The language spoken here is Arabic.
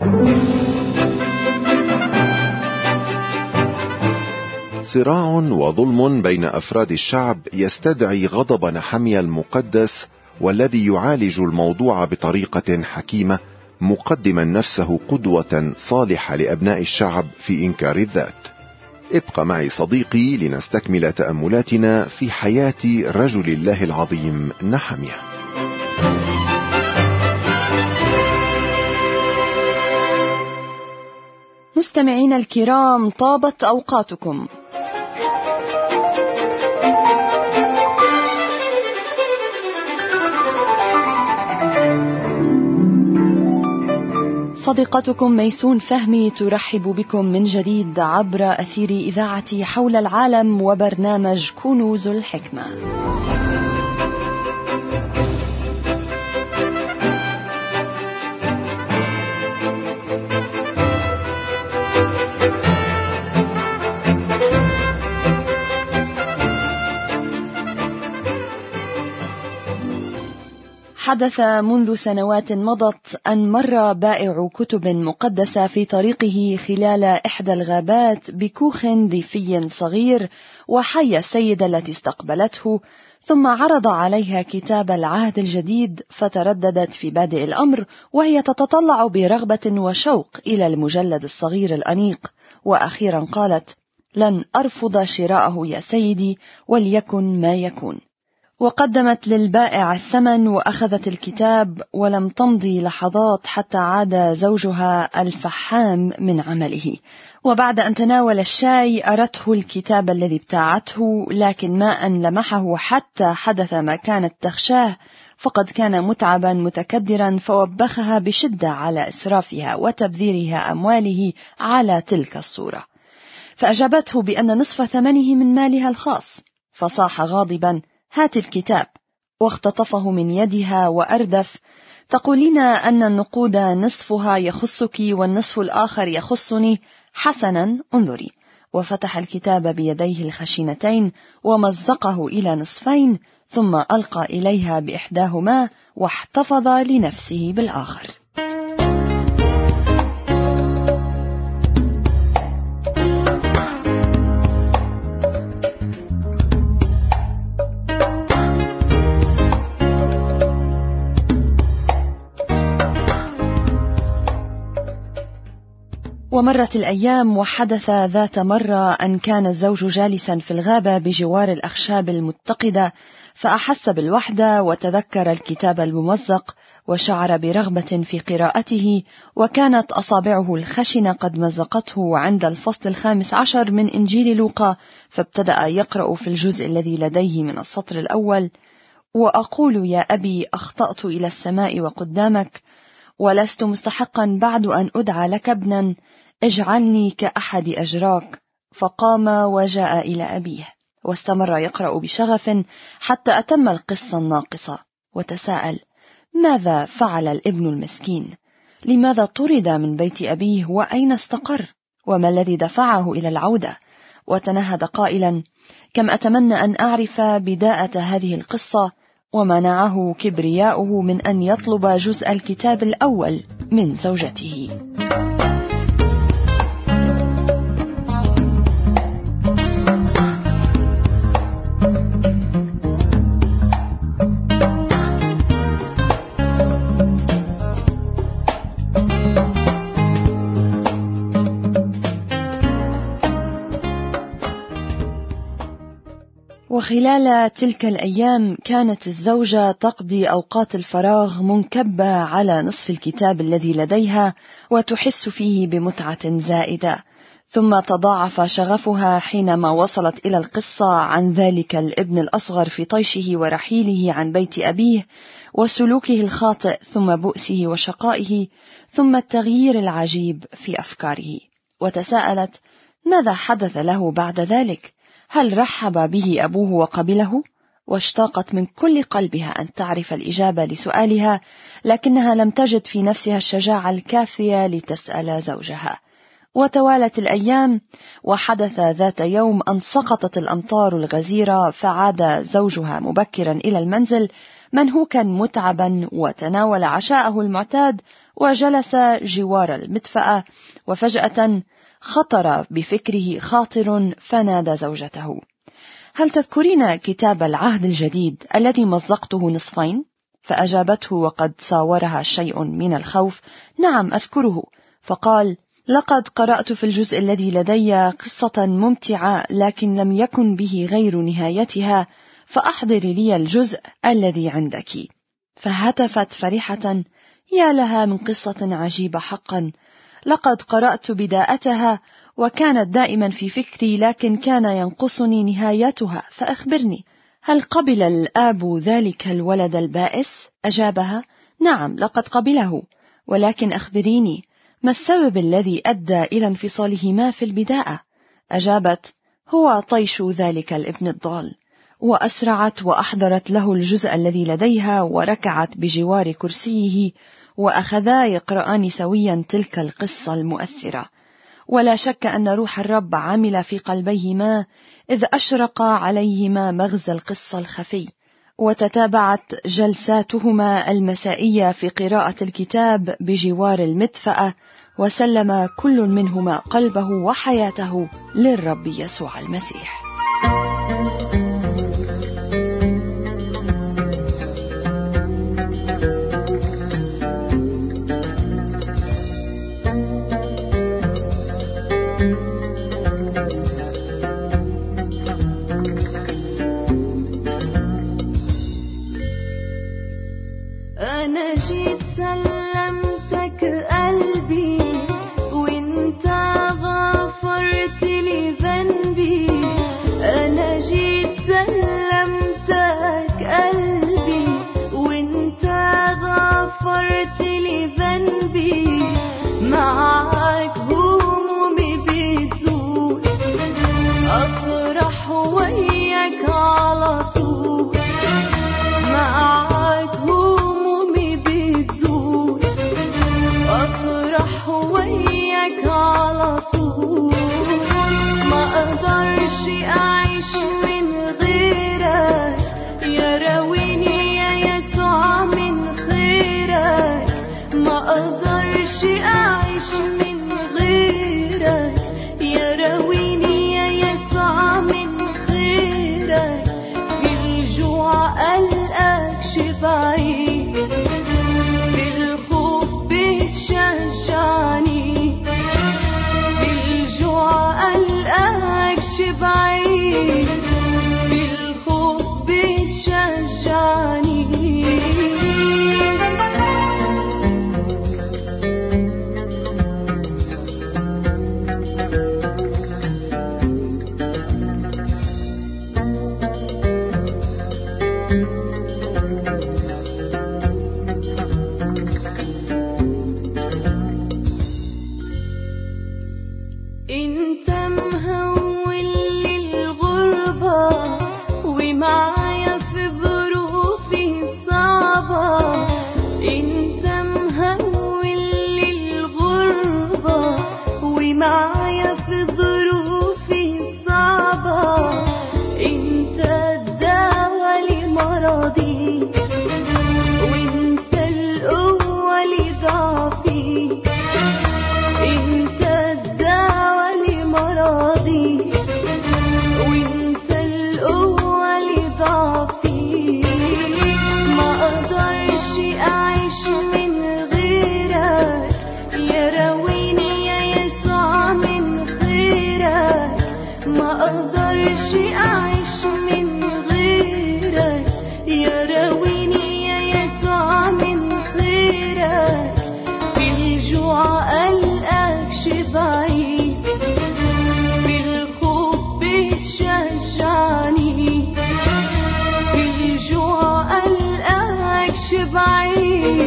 صراع وظلم بين أفراد الشعب يستدعي غضب نحميا المقدس، والذي يعالج الموضوع بطريقة حكيمة، مقدما نفسه قدوة صالحة لأبناء الشعب في إنكار الذات. ابقى معي صديقي لنستكمل تأملاتنا في حياة رجل الله العظيم نحميا. مستمعين الكرام، طابت أوقاتكم. صديقتكم ميسون فهمي ترحب بكم من جديد عبر أثير إذاعة حول العالم وبرنامج كنوز الحكمة. حدث منذ سنوات مضت أن مر بائع كتب مقدسة في طريقه خلال إحدى الغابات بكوخ ريفي صغير، وحي السيدة التي استقبلته، ثم عرض عليها كتاب العهد الجديد، فترددت في بادئ الأمر وهي تتطلع برغبة وشوق إلى المجلد الصغير الأنيق، وأخيرا قالت: لن أرفض شراءه يا سيدي، وليكن ما يكون. وقدمت للبائع الثمن وأخذت الكتاب، ولم تمضي لحظات حتى عاد زوجها الفحام من عمله، وبعد أن تناول الشاي أرته الكتاب الذي ابتاعته، لكن ما أن لمحه حتى حدث ما كانت تخشاه، فقد كان متعبا متكدرا، فوبخها بشدة على إسرافها وتبذيرها أمواله على تلك الصورة، فأجابته بأن نصف ثمنه من مالها الخاص، فصاح غاضبا: هات الكتاب، واختطفه من يدها وأردف: تقولين أن النقود نصفها يخصك والنصف الآخر يخصني، حسنا انظري. وفتح الكتاب بيديه الخشنتين ومزقه إلى نصفين، ثم ألقى إليها بإحداهما واحتفظ لنفسه بالآخر. ومرت الأيام، وحدث ذات مرة أن كان الزوج جالسا في الغابة بجوار الأخشاب المتقدة، فأحس بالوحدة وتذكر الكتاب الممزق، وشعر برغبة في قراءته، وكانت أصابعه الخشنة قد مزقته عند الفصل 15 من إنجيل لوقا، فابتدأ يقرأ في الجزء الذي لديه من السطر الأول: وأقول يا أبي أخطأت إلى السماء وقدامك، ولست مستحقا بعد أن أدعى لك ابنا، اجعلني كأحد أجراك. فقام وجاء إلى أبيه، واستمر يقرأ بشغف حتى أتم القصة الناقصة، وتساءل: ماذا فعل الابن المسكين؟ لماذا طرد من بيت أبيه؟ وأين استقر؟ وما الذي دفعه إلى العودة؟ وتنهد قائلا: كم أتمنى أن أعرف بداية هذه القصة، ومنعه كبرياؤه من أن يطلب جزء الكتاب الأول من زوجته. وخلال تلك الأيام كانت الزوجة تقضي أوقات الفراغ منكبة على نصف الكتاب الذي لديها، وتحس فيه بمتعة زائدة، ثم تضاعف شغفها حينما وصلت إلى القصة عن ذلك الابن الأصغر في طيشه ورحيله عن بيت أبيه، وسلوكه الخاطئ، ثم بؤسه وشقائه، ثم التغيير العجيب في أفكاره. وتساءلت: ماذا حدث له بعد ذلك؟ هل رحب به أبوه وقبله؟ واشتاقت من كل قلبها أن تعرف الإجابة لسؤالها، لكنها لم تجد في نفسها الشجاعة الكافية لتسأل زوجها. وتوالت الأيام، وحدث ذات يوم أن سقطت الأمطار الغزيرة، فعاد زوجها مبكرا إلى المنزل منهوكا متعبا، وتناول عشاءه المعتاد وجلس جوار المدفأة، وفجأة خطر بفكره خاطر فنادى زوجته: هل تذكرين كتاب العهد الجديد الذي مزقته نصفين؟ فأجابته وقد ساورها شيء من الخوف: نعم أذكره. فقال: لقد قرأت في الجزء الذي لدي قصة ممتعة، لكن لم يكن به غير نهايتها، فأحضري لي الجزء الذي عندك. فهتفت فرحة: يا لها من قصة عجيبة حقا، لقد قرأت بداءتها وكانت دائما في فكري، لكن كان ينقصني نهايتها، فأخبرني، هل قبل الآب ذلك الولد البائس؟ أجابها: نعم لقد قبله، ولكن أخبريني، ما السبب الذي أدى إلى انفصالهما في البداية؟ أجابت: هو طيش ذلك الابن الضال. وأسرعت وأحضرت له الجزء الذي لديها، وركعت بجوار كرسيه، وأخذا يقرآن سويا تلك القصة المؤثرة. ولا شك أن روح الرب عمل في قلبيهما، إذ أشرق عليهما مغزى القصة الخفي، وتتابعت جلساتهما المسائية في قراءة الكتاب بجوار المدفأة، وسلم كل منهما قلبه وحياته للرب يسوع المسيح. أنا جيت سلمتك قلبي، وانت غفرت لي ذنبي. أنا جيت سلمتك قلبي، وانت غفرت لي ذنبي. معاك همومي بتزول، أفرح وياك على طول. معاك همومي بتزول، أفرح وياك على طول. ما أقدرش أعيش من غيرك، يا راويني يا يسوع من خيرك. ما أقدرش أعيش من غيرك، يا راويني يا يسوع من خيرك. في الجوع قلقك شبعي، في الخوف بتشجعني. في الجوع قلقك شبعي، في الخوف بتشجعني. انت مهول للغربة، ومعايا في ظروفي الصعبة. انت مهول للغربة، ومعايا في ظروفي الصعبة. انت الدواء لمرضي، وانت القوة لضعفي. انت الدواء لمرضي، وانت القوة لضعفي. ما اقدرش اعيش من غيرك، يا راويني يا يسوع من خيرك. ما اقدرش اعيش من غيرك، يا راويني يا يسوع من خيرك. في الجوع قلقك شبعي، في الخوف بتشجعني. في الجوع قلقك شبعي،